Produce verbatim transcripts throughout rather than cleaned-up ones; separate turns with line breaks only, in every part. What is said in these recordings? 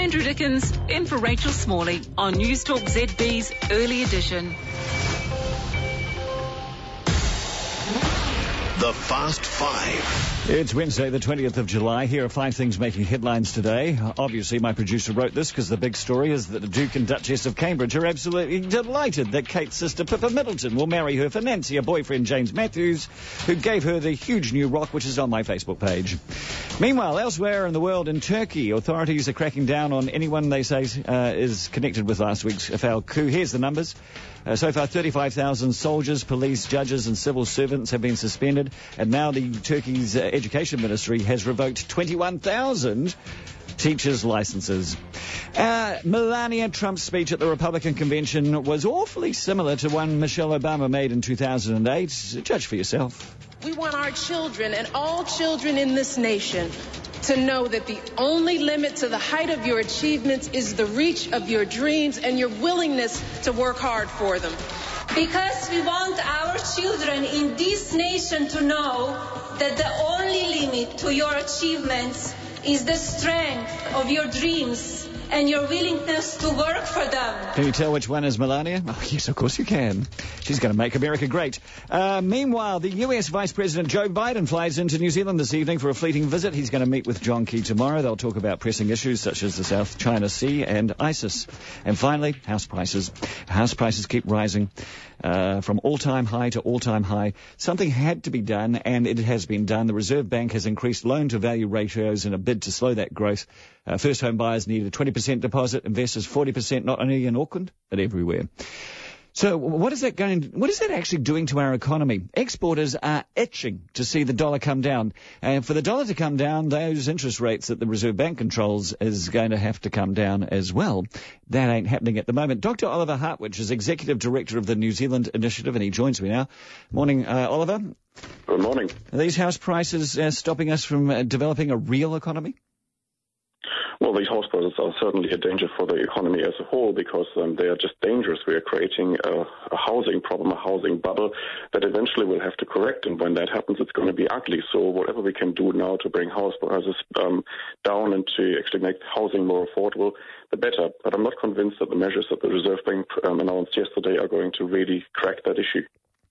Andrew Dickens in for Rachel Smalley on News Talk Z B's Early Edition.
The Fast Five.
It's Wednesday, the twentieth of July. Here are five things making headlines today. Obviously, my producer wrote this because the big story is that the Duke and Duchess of Cambridge are absolutely delighted that Kate's sister Pippa Middleton will marry her financier boyfriend James Matthews, who gave her the huge new rock, which is on my Facebook page. Meanwhile, elsewhere in the world, in Turkey, authorities are cracking down on anyone they say uh, is connected with last week's failed coup. Here's the numbers. Uh, so far, thirty-five thousand soldiers, police, judges and civil servants have been suspended. And now the Turkey's uh, education ministry has revoked twenty-one thousand teachers' licenses. Uh, Melania Trump's speech at the Republican convention was awfully similar to one Michelle Obama made in two thousand eight. Judge for yourself.
We want our children and all children in this nation to know that the only limit to the height of your achievements is the reach of your dreams and your willingness to work hard for them.
Because we want our children in this nation to know that the only limit to your achievements is the strength of your dreams and your willingness to work for them.
Can you tell which one is Melania? Oh, yes, of course you can. She's going to make America great. Uh, meanwhile, the U S Vice President Joe Biden flies into New Zealand this evening for a fleeting visit. He's going to meet with John Key tomorrow. They'll talk about pressing issues such as the South China Sea and ISIS. And finally, house prices. House prices keep rising. Uh, from all-time high to all-time high. Something had to be done, and it has been done. The Reserve Bank has increased loan-to-value ratios in a bid to slow that growth. Uh, first home buyers need a twenty percent deposit, investors forty percent, not only in Auckland, but everywhere. So what is that going, what is that actually doing to our economy? Exporters are itching to see the dollar come down. And for the dollar to come down, those interest rates that the Reserve Bank controls is going to have to come down as well. That ain't happening at the moment. Doctor Oliver Hartwich is Executive Director of the New Zealand Initiative, and he joins me now. Morning, uh, Oliver.
Good morning.
Are these house prices uh, stopping us from uh, developing a real economy?
Well, these house prices are certainly a danger for the economy as a whole because um, they are just dangerous. We are creating a, a housing problem, a housing bubble that eventually we'll have to correct. And when that happens, it's going to be ugly. So whatever we can do now to bring house prices um, down and to actually make housing more affordable, the better. But I'm not convinced that the measures that the Reserve Bank um, announced yesterday are going to really crack that issue.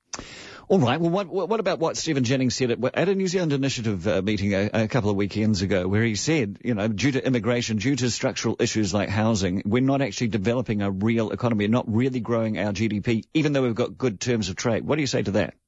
All right. Well, what, what about what Stephen Jennings said at, at a New Zealand Initiative uh, meeting a, a couple of weekends ago, where he said, you know, due to immigration, due to structural issues like housing, we're not actually developing a real economy, not really growing our G D P, even though we've got good terms of trade. What do you say to that?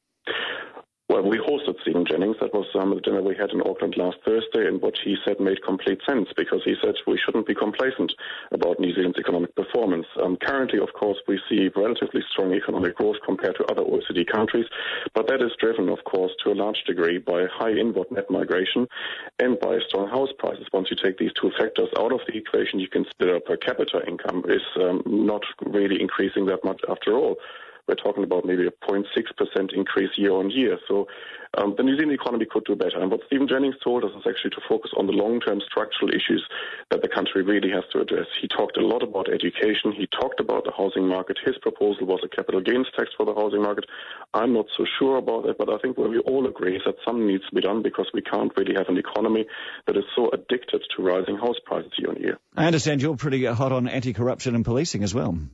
Well, we hosted Stephen Jennings. That was um, the dinner we had in Auckland last Thursday, and what he said made complete sense because he said we shouldn't be complacent about New Zealand's economic performance. Um, currently, of course, we see relatively strong economic growth compared to other O E C D countries, but that is driven, of course, to a large degree by high inward net migration and by strong house prices. Once you take these two factors out of the equation, you consider per capita income is um, not really increasing that much after all. We're talking about maybe a zero point six percent increase year on year. So um, the New Zealand economy could do better. And what Stephen Jennings told us is actually to focus on the long-term structural issues that the country really has to address. He talked a lot about education. He talked about the housing market. His proposal was a capital gains tax for the housing market. I'm not so sure about that, but I think where we all agree is that something needs to be done because we can't really have an economy that is so addicted to rising house prices year on year.
I understand you're pretty hot on anti-corruption and policing as well.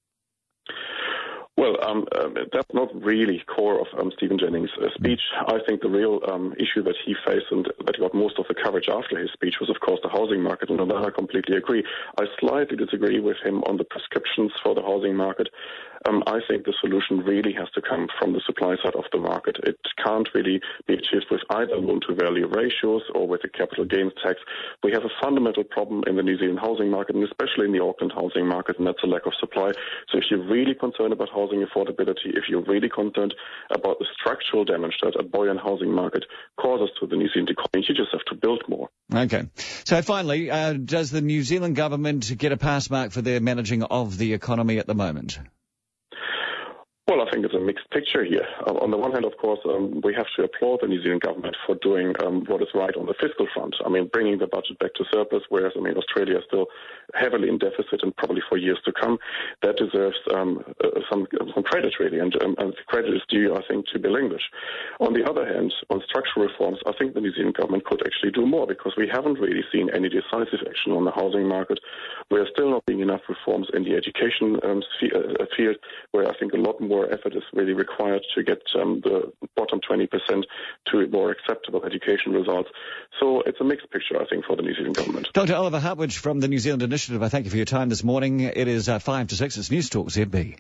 Well, um, uh, that's not really core of um, Stephen Jennings' uh, speech. I think the real um, issue that he faced and that got most of the coverage after his speech was, of course, the housing market, and on that I completely agree. I slightly disagree with him on the prescriptions for the housing market. Um, I think the solution really has to come from the supply side of the market. It can't really be achieved with either loan-to-value ratios or with a capital gains tax. We have a fundamental problem in the New Zealand housing market, and especially in the Auckland housing market, and that's a lack of supply. So if you're really concerned about housing affordability, if you're really concerned about the structural damage that a buoyant housing market causes to the New Zealand economy, you just have to build more.
Okay. So finally, uh, does the New Zealand government get a pass mark for their managing of the economy at the moment?
Well, I think it's a mixed picture here. Uh, on the one hand, of course, um, we have to applaud the New Zealand government for doing um, what is right on the fiscal front. I mean, bringing the budget back to surplus, whereas, I mean, Australia is still heavily in deficit and probably for years to come. That deserves um, uh, some some credit, really, and, um, and credit is due, I think, to Bill English. On the other hand, on structural reforms, I think the New Zealand government could actually do more because we haven't really seen any decisive action on the housing market. We're still not seeing enough reforms in the education um, sphere, uh, field, where I think a lot more effort is really required to get um, the bottom twenty percent to more acceptable education results. So it's a mixed picture, I think, for the New Zealand government.
Doctor Oliver Hartwich from the New Zealand Initiative, I thank you for your time this morning. It is uh, five to six. It's News Talk Z B.